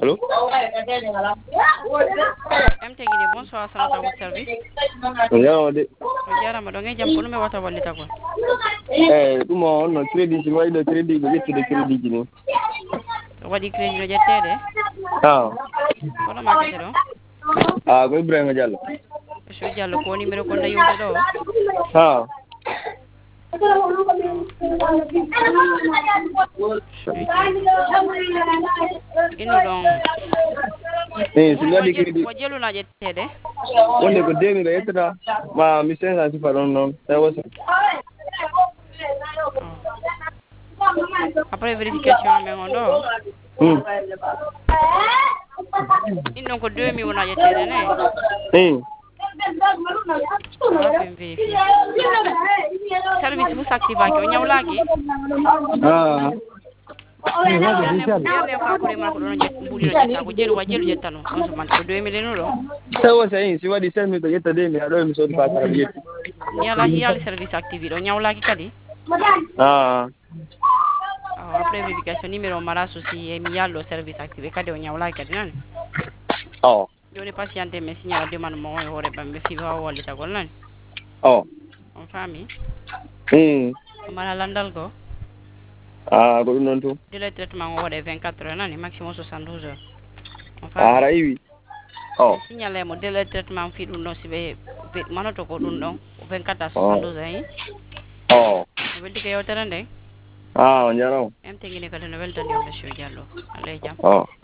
Allô? MTG bonsoir salata votre service. Regardez. Jarama do ngay jam ko nume wata wallita ko. Ɗum on crédit waɗi ɗo crédit ɓe ƴettude crédit ji ni. Waɗi crédit no jettede? Kono makete ɗo? Ko Ibrahima Diallo. Monsieur Diallo ko numéro ko ndayolde ɗo? Ino ɗon so waɗi crédit ko jeluna ƴettede? wonde ko 2000 yettata ma 1500 sifa ɗon noon tawa après vérification amen on ɗo ɗin ɗon ko 2000 wona ƴettede ne? Apen vérifié service fu s'activaki o ñawlaki? Ƴerne fakore man ko ɗon mbuɗino ƴetta ko jelu wa jelu ƴetta no on sumanta ko 2000 eno ɗo tawa si waɗi 5000 ko ƴetta 2000 aɗo mi soodi fasara mi ƴetti yala hiyali service activé ɗo ñawlaki kadi après vérification numéro mara souci e mi yallo service activé kadi o ñawlaki kadi nani joni patienté mais signala demande mo e hoore ɓamɓe fi wawa wallitagol nani on faami o mara landal go ko ɗum noon tum délai traitement o waɗe 24 heures nani maximum 72 heures on ara iwi signalé mo délai traitement fi ɗum ɗon siɓe manoto ko ɗum ɗon 24 à 72 heures o welti ko yewtere nde on jarama MTG kadi no weltani o monsieur Diallo Allah e jaam